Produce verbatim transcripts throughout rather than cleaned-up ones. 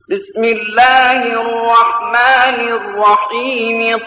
بسم الله الرحمن الرحيم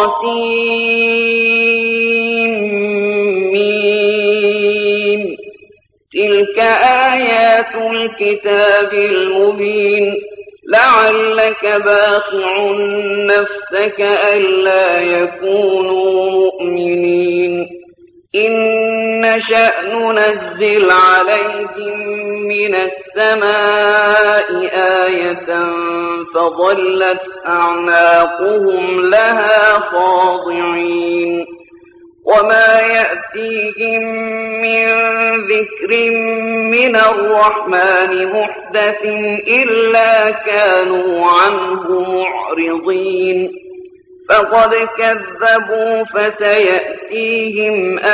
طاسيم تلك آيات الكتاب المبين لعلك باخع نفسك ألا يكونوا مؤمنين إن نشأ ننزل عليهم من السماء آية فظلت أعناقهم لها خاضعين وما يأتيهم من ذكر من الرحمن محدث إلا كانوا عنه معرضين فقد كذبوا فسيأتيهم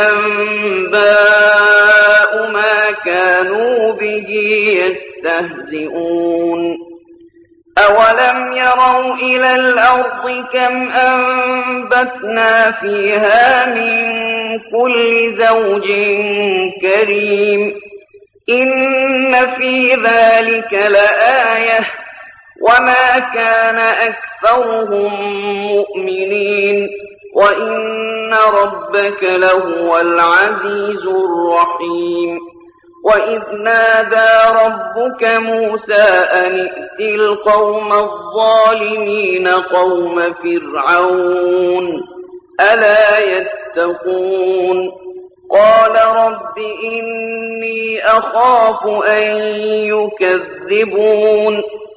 أنباء ما كانوا به يستهزئون أولم يروا إلى الأرض كم أنبتنا فيها من كل زوج كريم إن في ذلك لآية وما كان أكثرهم مؤمنين وإن ربك لهو العزيز الرحيم وإذ نادى ربك موسى أن ائت القوم الظالمين قوم فرعون ألا يتقون قال رب إني أخاف أن يكذبون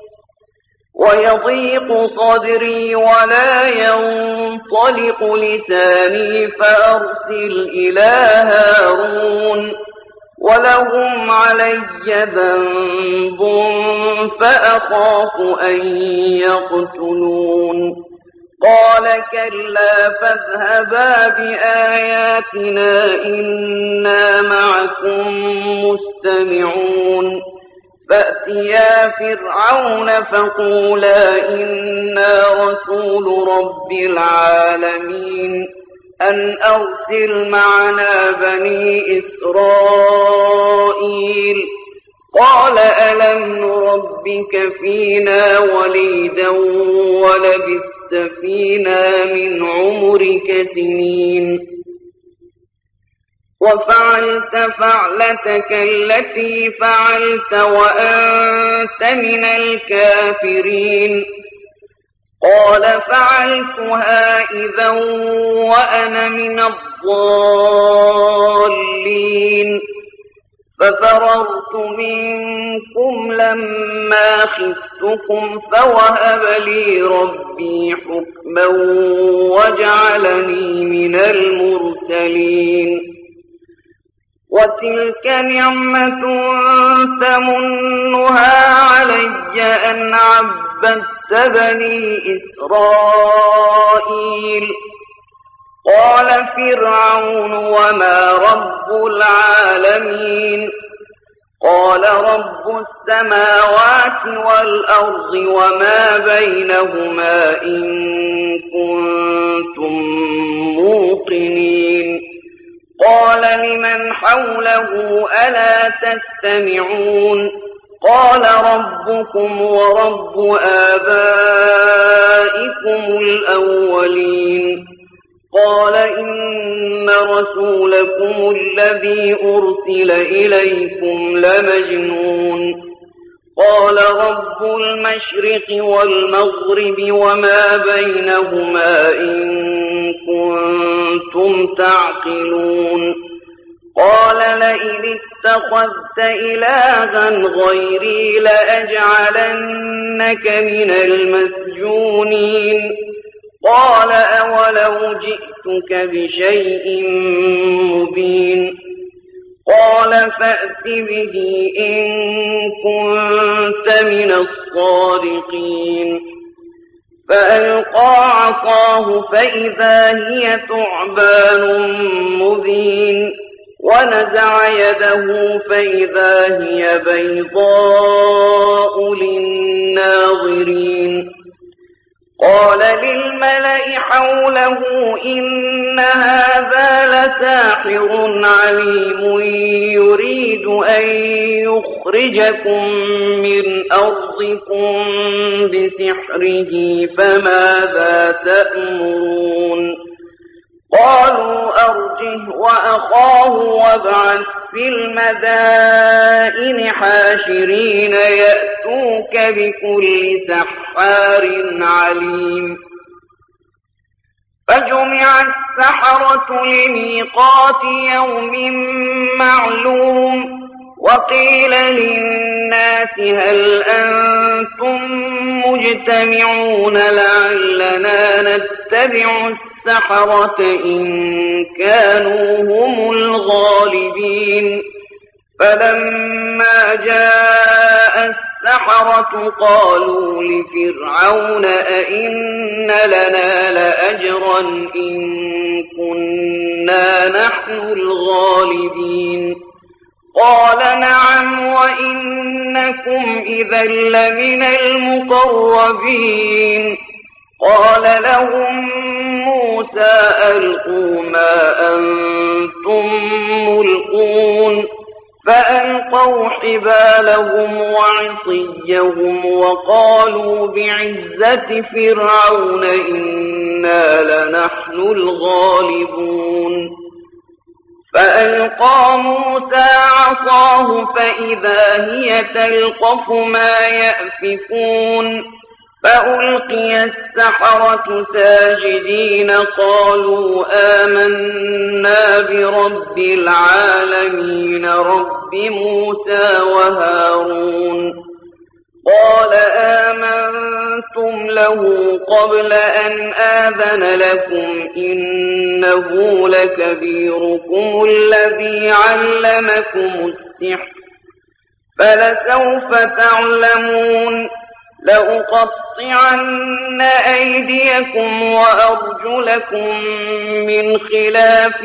ويضيق صدري ولا ينطلق لساني فأرسل إلى هارون ولهم علي ذنب فأخاف أن يقتلون قال كلا فاذهبا بآياتنا إنا معكم مستمعون فأتيا فرعون فقولا إنا رسول رب العالمين أن أرسل معنا بني إسرائيل قال ألم نربك فينا وليدا ولبثت فينا من عمرك سنين وفعلت فعلتك التي فعلت وأنت من الكافرين قال فعلتها إذا وأنا من الضالين ففررت منكم لما خفتكم فوهب لي ربي حكما وجعلني من المرسلين وتلك نعمة تمنها علي أن عبدت بني إسرائيل قال فرعون وما رب العالمين قال رب السماوات والأرض وما بينهما إن كنتم موقنين قال لمن حوله ألا تستمعون قال ربكم ورب آبائكم الأولين قال إن رسولكم الذي أرسل إليكم لمجنون قال رب المشرق والمغرب وما بينهما إن كنتم تعقلون قال لئن اتخذت إلها غيري لأجعلنك من المسجونين قال أولو جئتك بشيء مبين قال فأت به إن كنت من الصادقين فألقى عصاه فإذا هي ثعبان مبين ونزع يده فإذا هي بيضاء للناظرين قال للملأ حوله إن هذا لساحر عليم يريد أن يخرجكم من أرضكم بسحره فماذا تأمرون قالوا أرجه وأخاه وابعث في المدائن حاشرين يأتوك بكل سحار عليم فجمع السحرة لميقات يوم معلوم وقيل للناس هل أنتم مجتمعون لعلنا نتبع السحرة إن كانوا هم الغالبين فلما جاء السحرة قالوا لفرعون أئن لنا لأجرا إن كنا نحن الغالبين قال نعم وإنكم إذا لمن المقربين قال لهم موسى ألقوا ما أنتم ملقون فألقوا حبالهم وعصيهم وقالوا بعزة فرعون إنا لنحن الغالبون فألقى موسى عصاه فإذا هي تلقف ما يأفكون فألقي السحرة ساجدين قالوا آمنا برب العالمين رب موسى وهارون قال آمنتم له قبل أن آذن لكم إنه لكبيركم الذي علمكم السحر فلسوف تعلمون لأقطعن أيديكم وأرجلكم من خلاف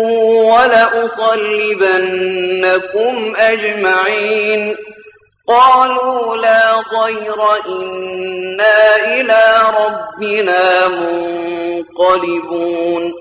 ولأصلبنكم أجمعين قالوا لا ضير إنا إلى ربنا منقلبون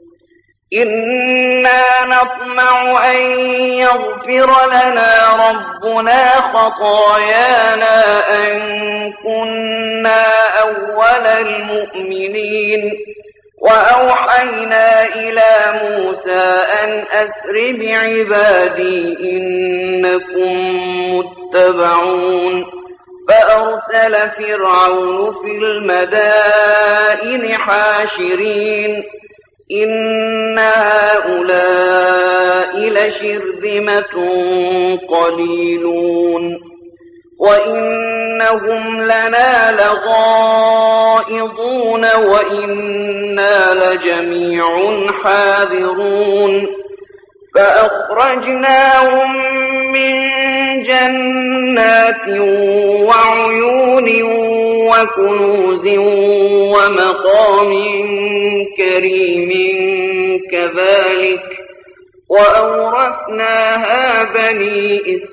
إنا نطمع أن يغفر لنا ربنا خطايانا أن كنا أول المؤمنين وأوحينا إلى موسى أن أسر بعبادي إنكم متبعون فأرسل فرعون في المدائن حاشرين إن هؤلاء لشرذمة قليلون وإنهم لنا لغائظون وإنا لجميع حاذرون فأخرجناهم من جنات وعيون وكنوز ومقام كريم كذلك وأورثناها بني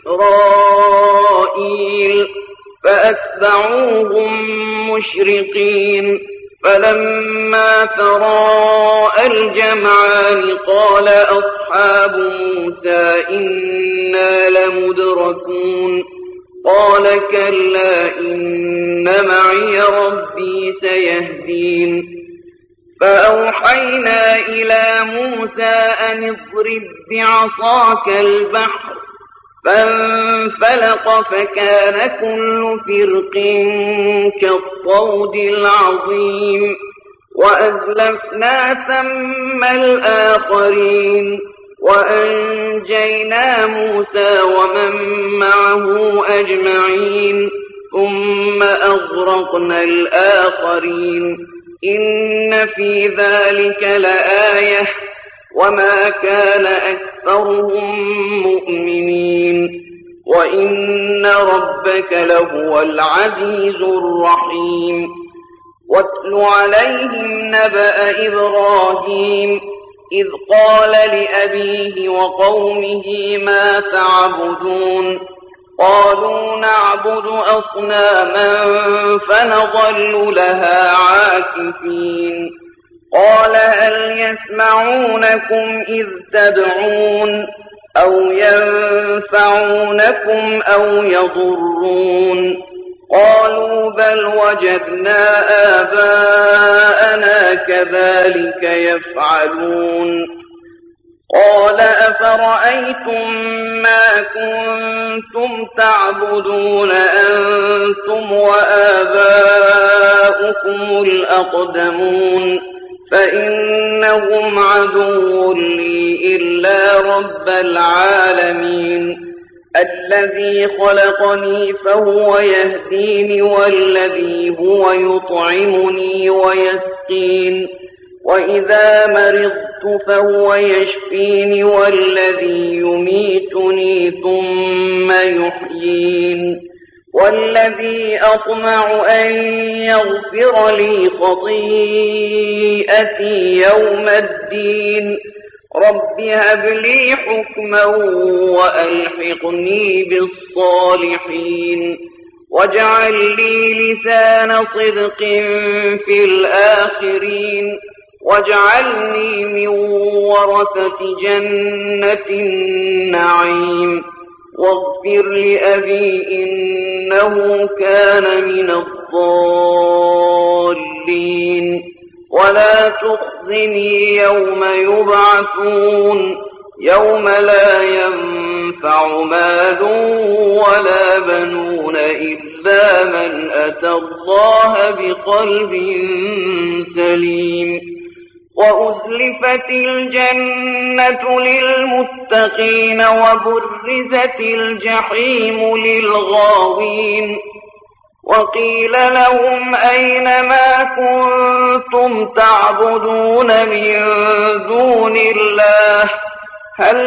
إسرائيل فأتبعوهم مشرقين فلما تراءى الجمعان قال أصحاب موسى إنا لمدركون قال كلا إن معي ربي سيهدين فأوحينا إلى موسى أن اضرب بعصاك البحر فانفلق فكان كل فرق كالطود العظيم وأزلفنا ثم الآخرين وأنجينا موسى ومن معه أجمعين ثم أغرقنا الآخرين إن في ذلك لآية وما كان أكثرهم مؤمنين وإن ربك لهو العزيز الرحيم واتل عليهم نبأ إبراهيم إذ قال لأبيه وقومه ما تعبدون قالوا نعبد أصناما فنظل لها عاكفين قال هل يسمعونكم إذ تدعون أو ينفعونكم أو يضرون قالوا بل وجدنا آباءنا كذلك يفعلون قال أفرأيتم ما كنتم تعبدون أنتم وآباؤكم الأقدمون فإنهم عدو لي إلا رب العالمين الذي خلقني فهو يهديني والذي هو يطعمني ويسقين وإذا مرضت فهو يشفيني والذي يميتني ثم يحيين والذي أطمع أن يغفر لي خطيئتي يوم الدين رب هب لي حكما وألحقني بالصالحين واجعل لي لسان صدق في الآخرين واجعلني من ورثة جنة النعيم واغفر لأبي إنه كان من الضالين ولا تخزني يوم يبعثون يوم لا ينفع مال ولا بنون إلا من أتى الله بقلب سليم وأزلفت الجنة للمتقين وبرزت الجحيم للغاوين وقيل لهم أين ما كنتم تعبدون من دون الله هل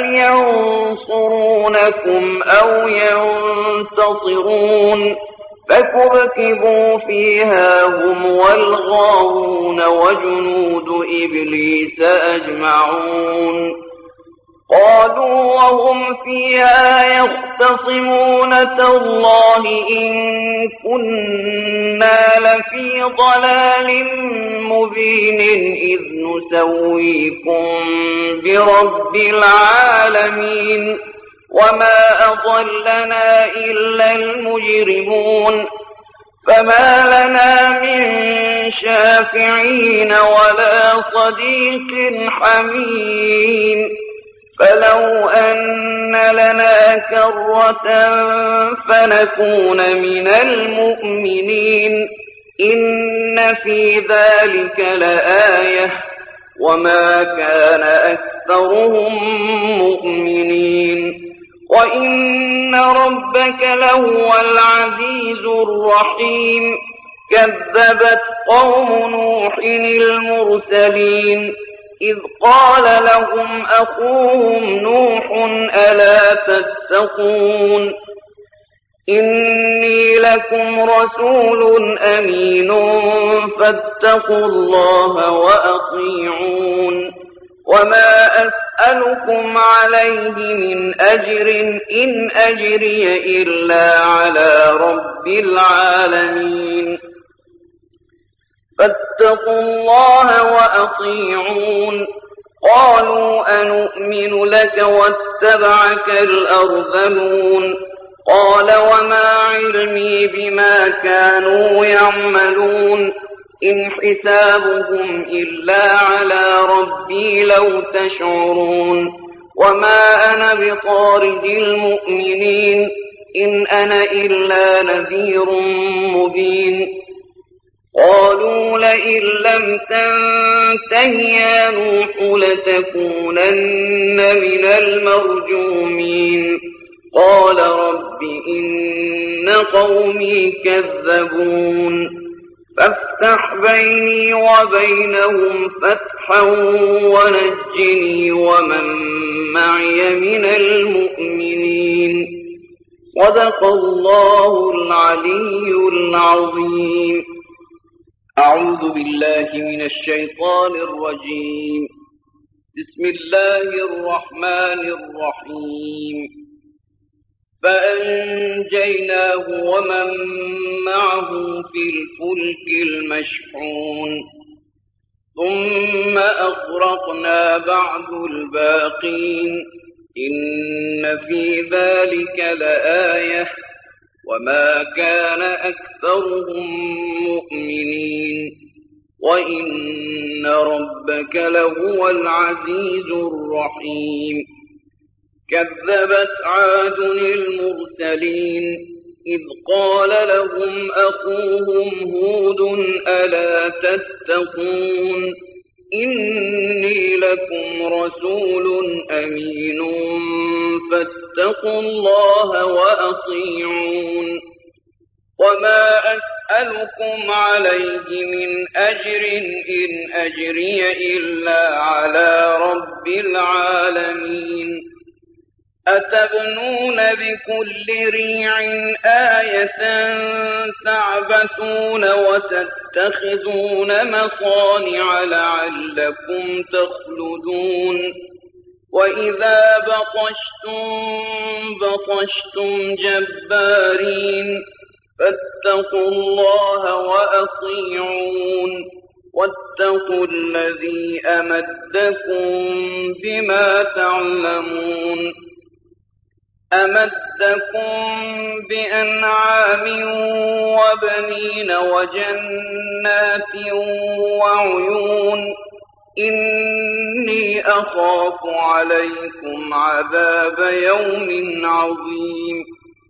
ينصرونكم أو ينتصرون فكبكبوا فيها هم والغاوون وجنود إبليس أجمعون قالوا وهم فيها يختصمون تالله إن كنا لفي ضلال مبين إذ نسويكم برب العالمين وما أضلنا إلا المجرمون فما لنا من شافعين ولا صديق حميم فلو أن لنا كرة فنكون من المؤمنين إن في ذلك لآية وما كان أكثرهم مؤمنين وإن ربك لهو العزيز الرحيم كذبت قوم نوح المرسلين إذ قال لهم أخوهم نوح ألا تتقون إني لكم رسول أمين فاتقوا الله وأطيعون وما أسألكم عليه من أجر إن أجري إلا على رب العالمين فاتقوا الله وأطيعون قالوا أنؤمن لك واتبعك الأرذلون قال وما علمي بما كانوا يعملون إن حسابهم إلا على ربي لو تشعرون وما أنا بطارد المؤمنين إن أنا إلا نذير مبين قالوا لئن لم تنته يا نوح لتكونن من المرجومين قال رب إن قومي كذبون فافتح بيني وبينهم فتحا ونجني ومن معي من المؤمنين صدق الله العلي العظيم أعوذ بالله من الشيطان الرجيم بسم الله الرحمن الرحيم فأنجيناه ومن معه في الفلك المشحون ثم أغرقنا بعد الباقين إن في ذلك لآية وما كان أكثرهم مؤمنين وإن ربك لهو العزيز الرحيم كذبت عاد المرسلين إذ قال لهم أخوهم هود ألا تتقون إني لكم رسول أمين فاتقوا الله وأطيعون وما أسألكم عليه من أجر إن أجري إلا على رب العالمين أتبنون بكل ريع آية تعبثون وتتخذون مصانع لعلكم تخلدون وإذا بطشتم بطشتم جبارين فاتقوا الله وأطيعون واتقوا الذي أمدكم بما تعلمون أمدكم بأنعام وبنين وجنات وعيون إني أخاف عليكم عذاب يوم عظيم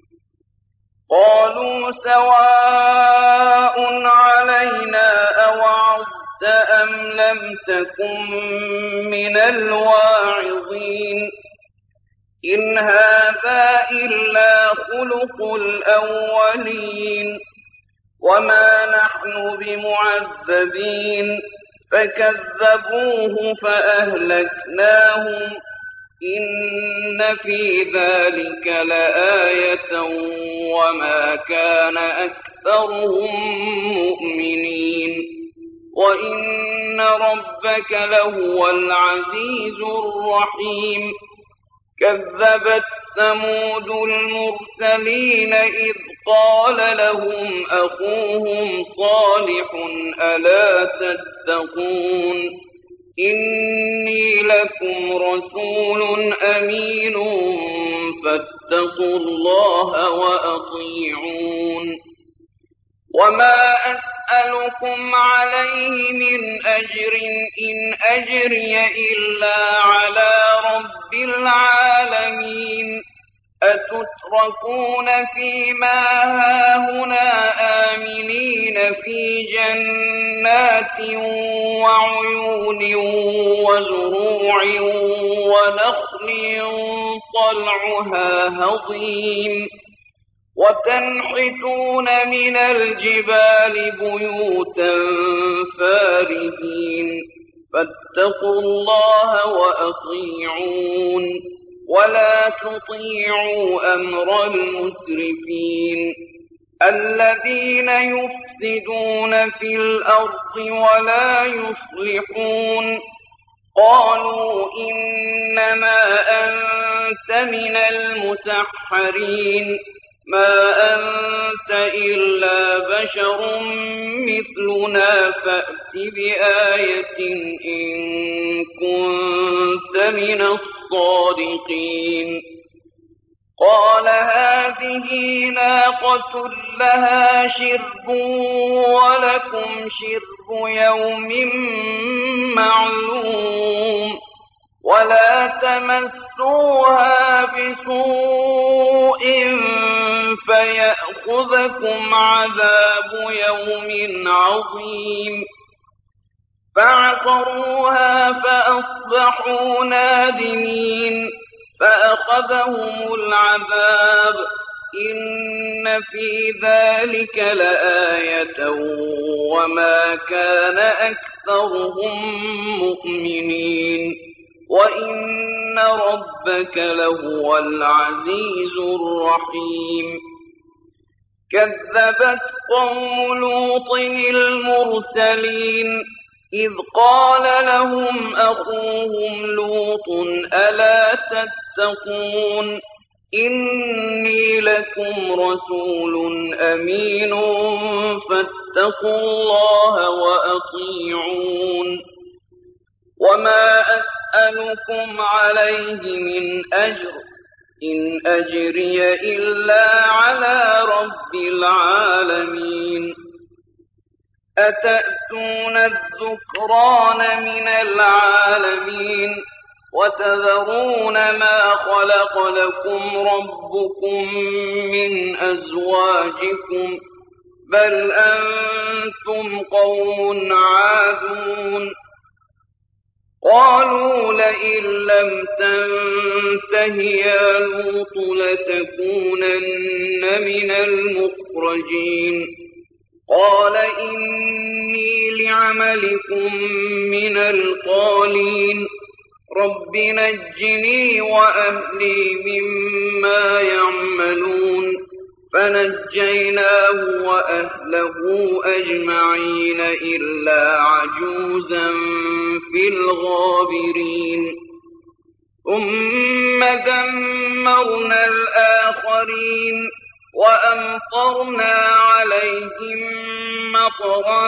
قالوا سواء علينا أوعظت أم لم تكن من الواعظين إن هذا إلا خلق الأولين وما نحن بمعذبين فكذبوه فأهلكناهم إن في ذلك لآية وما كان أكثرهم مؤمنين وإن ربك لهو العزيز الرحيم كذبت ثمود المرسلين إذ قال لهم أخوهم صالح ألا تتقون إني لكم رسول أمين فاتقوا الله وأطيعون وما أسألكم عليه من أجر إن أجري إلا على رب العالمين أتتركون فيما هاهنا آمنين في جنات وعيون وزروع ونخل طلعها هضيم وتنحتون من الجبال بيوتا فارهين فاتقوا الله وأطيعون ولا تطيعوا أمر المسرفين الذين يفسدون في الأرض ولا يصلحون قالوا إنما أنت من المسحرين ما أنت إلا بشر مثلنا فأت بآية إن كنت من الصادقين قال هذه ناقة لها شرب ولكم شرب يوم معلوم ولا تمسوها بسوء فيأخذكم عذاب يوم عظيم فعقروها فأصبحوا نادمين فأخذهم العذاب إن في ذلك لآية وما كان أكثرهم مؤمنين وإن ربك لهو العزيز الرحيم كذبت قوم لوط المرسلين إذ قال لهم أخوهم لوط ألا تتقون إني لكم رسول أمين فاتقوا الله وأطيعون وما أسألكم عليه من أجر إن أجري إلا على رب العالمين أتأتون الذكران من العالمين وتذرون ما خلق لكم ربكم من أزواجكم بل أنتم قوم عادون قالوا لئن لم تنته يا لوط لتكونن من المخرجين قال إني لعملكم من القالين رب نجني وأهلي مما يعملون فنجيناه وأهله أجمعين إلا عجوزا في الغابرين ثم دمرنا الآخرين وأمطرنا عليهم مطرا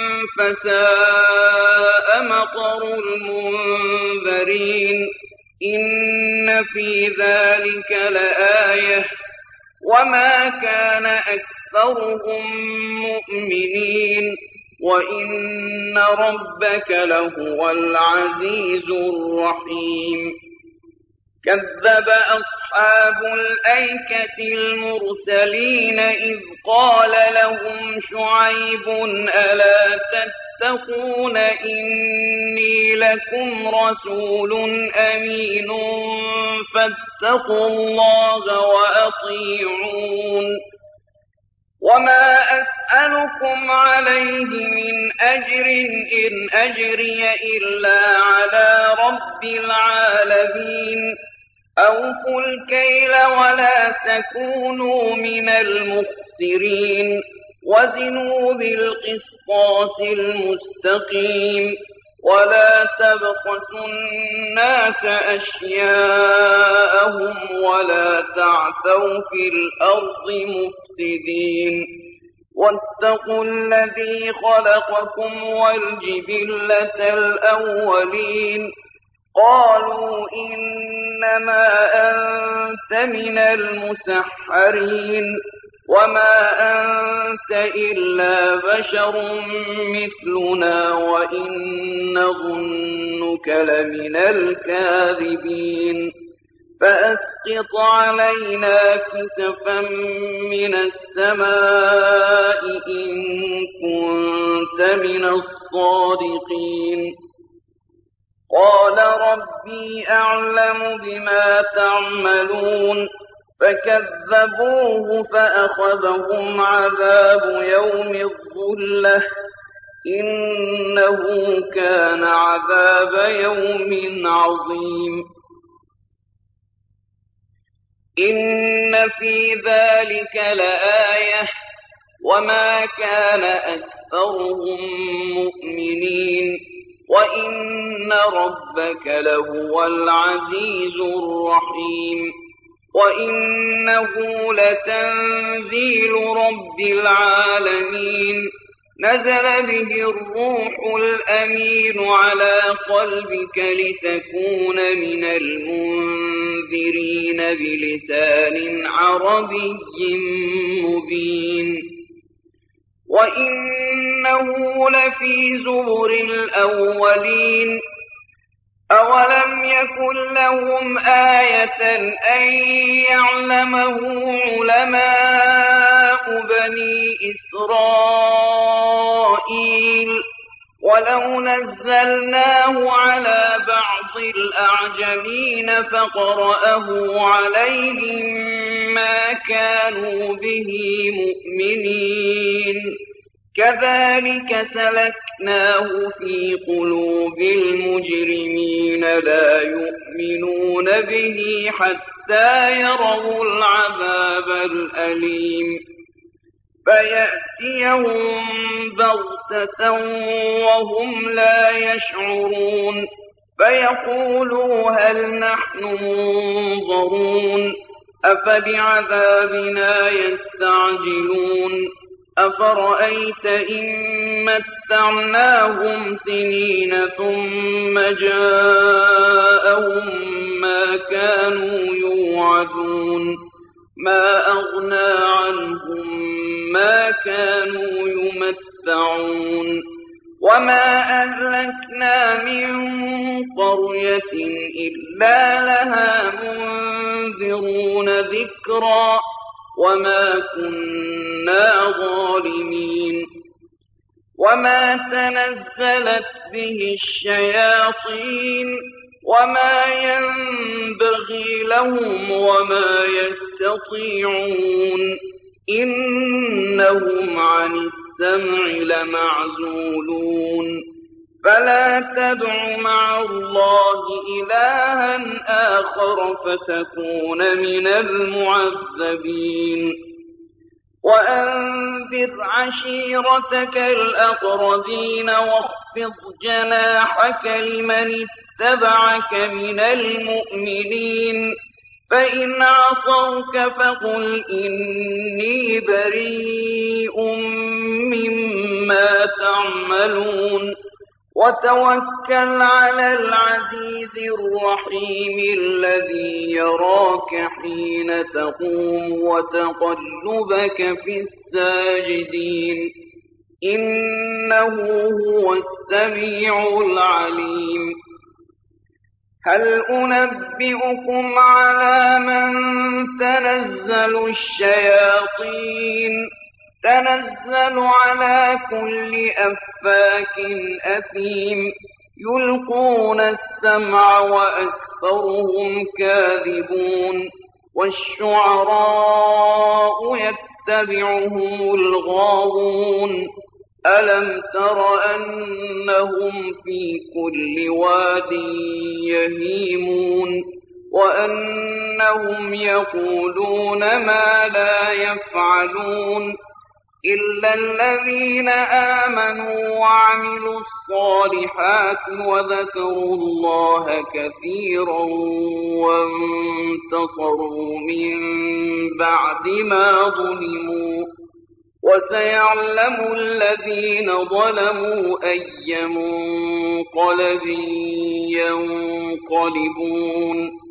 فساء مطر المنذرين إن في ذلك لآية وما كان أكثرهم مؤمنين وإن ربك لهو العزيز الرحيم كذب أصحاب الأيكة المرسلين إذ قال لهم شعيب ألا تتقون إني لكم رسول أمين فاتقوا الله وأطيعون وما أسألكم عليه من أجر إن أجري إلا على رب العالمين أوفوا الكيل ولا تكونوا من المخسرين وزنوا بالقسطاس المستقيم ولا تبخسوا الناس أشياءهم ولا تعثوا في الأرض مفسدين واتقوا الذي خلقكم والجبلة الأولين قالوا إنما أنت من المسحرين وما أنت إلا بشر مثلنا وإن نظنك لمن الكاذبين فأسقط علينا كسفا من السماء إن كنت من الصادقين قال ربي أعلم بما تعملون فكذبوه فأخذهم عذاب يوم الظلة إنه كان عذاب يوم عظيم إن في ذلك لآية وما كان أكثرهم مؤمنين وإن ربك لهو العزيز الرحيم وإنه لتنزيل رب العالمين نزل به الروح الأمين على قلبك لتكون من المنذرين بلسان عربي مبين وإنه لفي زبر الأولين أولم يكن لهم آية أن يعلمه علماء بني إسرائيل ولو نزلناه على بعض الأعجمين فقرأه عليهم ما كانوا به مؤمنين كذلك سلكناه في قلوب المجرمين لا يؤمنون به حتى يروا العذاب الأليم فيأتيهم بغتة وهم لا يشعرون فيقولوا هل نحن منظرون أفبعذابنا يستعجلون أفرأيت إن متعناهم سنين ثم جاءهم ما كانوا يوعدون ما أغنى عنهم ما كانوا يمتعون وما أهلكنا من قرية إلا لها منذرون ذكرا وما كنا ظالمين وما تنزلت به الشياطين وما ينبغي لهم وما يستطيعون إنهم عن السمع لمعزولون فلا تدع مع الله إلها آخر فتكون من المعذبين وأنذر عشيرتك الأقربين واخفض جناحك لمن اتبعك من المؤمنين فإن عصوك فقل إني بريء مما تعملون وتوكل على العزيز الرحيم الذي يراك حين تقوم وتقلبك في الساجدين إنه هو السميع العليم هل أنبئكم على من تنزل الشياطين تنزل على كل أفاك أثيم يلقون السمع وأكثرهم كاذبون والشعراء يتبعهم الغاوون ألم تر أنهم في كل واد يهيمون وأنهم يقولون ما لا يفعلون إلا الذين آمنوا وعملوا الصالحات وذكروا الله كثيرا وانتصروا من بعد ما ظلموا وسيعلم الذين ظلموا أي منقلب ينقلبون